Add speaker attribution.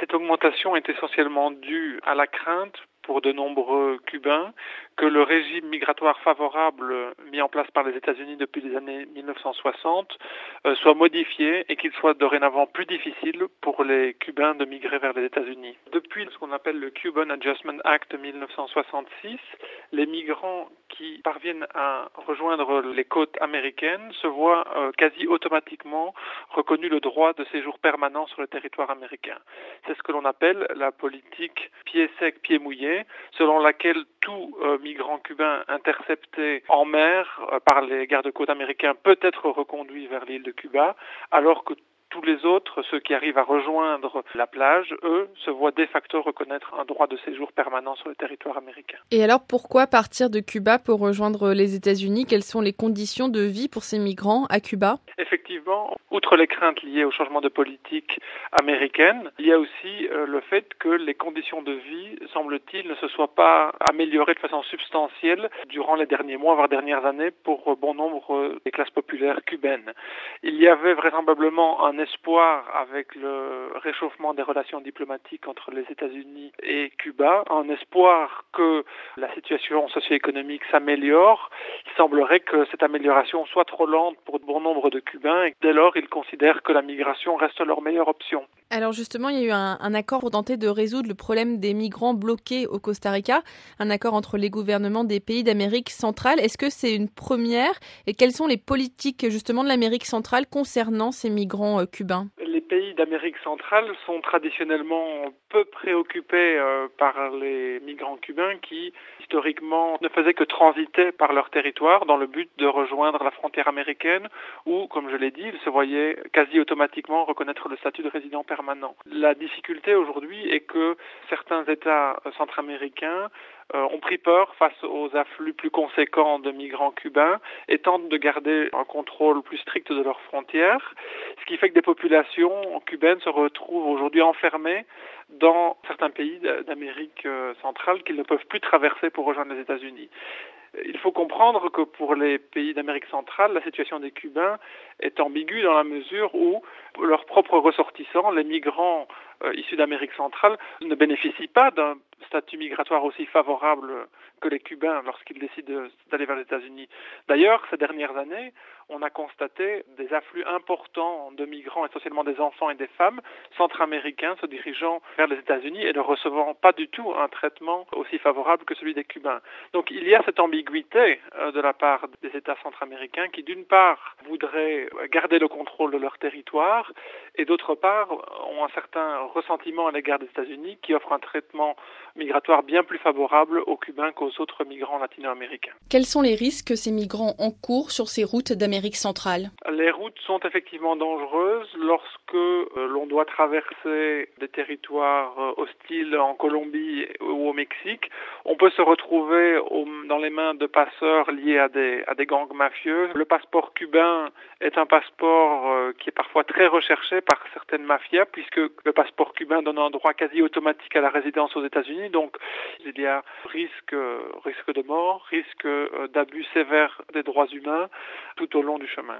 Speaker 1: Cette augmentation est essentiellement due à la crainte pour de nombreux Cubains que le régime migratoire favorable mis en place par les États-Unis depuis les années 1960 soit modifié et qu'il soit dorénavant plus difficile pour les Cubains de migrer vers les États-Unis. Depuis ce qu'on appelle le Cuban Adjustment Act de 1966, les migrants qui parviennent à rejoindre les côtes américaines se voient quasi automatiquement reconnu le droit de séjour permanent sur le territoire américain. C'est ce que l'on appelle la politique pied sec, pied mouillé, selon laquelle tout migrant cubain intercepté en mer par les gardes-côtes américains peut être reconduit vers l'île de Cuba, alors que tous les autres, ceux qui arrivent à rejoindre la plage, eux, se voient de facto reconnaître un droit de séjour permanent sur le territoire américain.
Speaker 2: Et alors, pourquoi partir de Cuba pour rejoindre les États-Unis? Quelles sont les conditions de vie pour ces migrants à Cuba?
Speaker 1: Effectivement, outre les craintes liées au changement de politique américaine, il y a aussi le fait que les conditions de vie, semble-t-il, ne se soient pas améliorées de façon substantielle durant les derniers mois, voire dernières années, pour bon nombre des classes populaires cubaines. Il y avait vraisemblablement un espoir avec le réchauffement des relations diplomatiques entre les États-Unis et Cuba, un espoir que la situation socio-économique s'améliore. Il semblerait que cette amélioration soit trop lente pour bon nombre de Cubains et dès lors ils considèrent que la migration reste leur meilleure option.
Speaker 2: Alors justement, il y a eu un accord pour tenter de résoudre le problème des migrants bloqués au Costa Rica, un accord entre les gouvernements des pays d'Amérique centrale. Est-ce que c'est une première et quelles sont les politiques justement de l'Amérique centrale concernant ces migrants cubains?
Speaker 1: Les pays d'Amérique centrale sont traditionnellement peu préoccupés par les migrants cubains qui, historiquement, ne faisaient que transiter par leur territoire dans le but de rejoindre la frontière américaine où, comme je l'ai dit, ils se voyaient quasi automatiquement reconnaître le statut de résident permanent. La difficulté aujourd'hui est que certains États centra-américains ont pris peur face aux afflux plus conséquents de migrants cubains et tentent de garder un contrôle plus strict de leurs frontières, ce qui fait que des populations cubaines se retrouvent aujourd'hui enfermées dans certains pays d'Amérique centrale qu'ils ne peuvent plus traverser pour rejoindre les États-Unis. Il faut comprendre que pour les pays d'Amérique centrale, la situation des Cubains est ambiguë dans la mesure où leurs propres ressortissants, les migrants issus d'Amérique centrale, ne bénéficient pas d'un statut migratoire aussi favorable que les Cubains lorsqu'ils décident d'aller vers les États-Unis. D'ailleurs, ces dernières années, on a constaté des afflux importants de migrants, essentiellement des enfants et des femmes centra-américains se dirigeant vers les États-Unis et ne recevant pas du tout un traitement aussi favorable que celui des Cubains. Donc il y a cette ambiguïté de la part des États centra-américains qui, d'une part, voudraient garder le contrôle de leur territoire et, d'autre part, ont un certain ressentiment à l'égard des États-Unis qui offrent un traitement migratoire bien plus favorable aux Cubains qu'aux autres migrants latino-américains.
Speaker 2: Quels sont les risques que ces migrants encourent sur ces routes d'Amérique centrale?
Speaker 1: Les routes sont effectivement dangereuses lorsque l'on doit traverser des territoires hostiles en Colombie ou au Mexique. On peut se retrouver dans les mains de passeurs liés à des gangs mafieux. Le passeport cubain est un passeport qui est parfois très recherché par certaines mafias puisque le passeport cubain donne un droit quasi automatique à la résidence aux États-Unis. Donc il y a risque de mort, risque d'abus sévères des droits humains tout au long du chemin.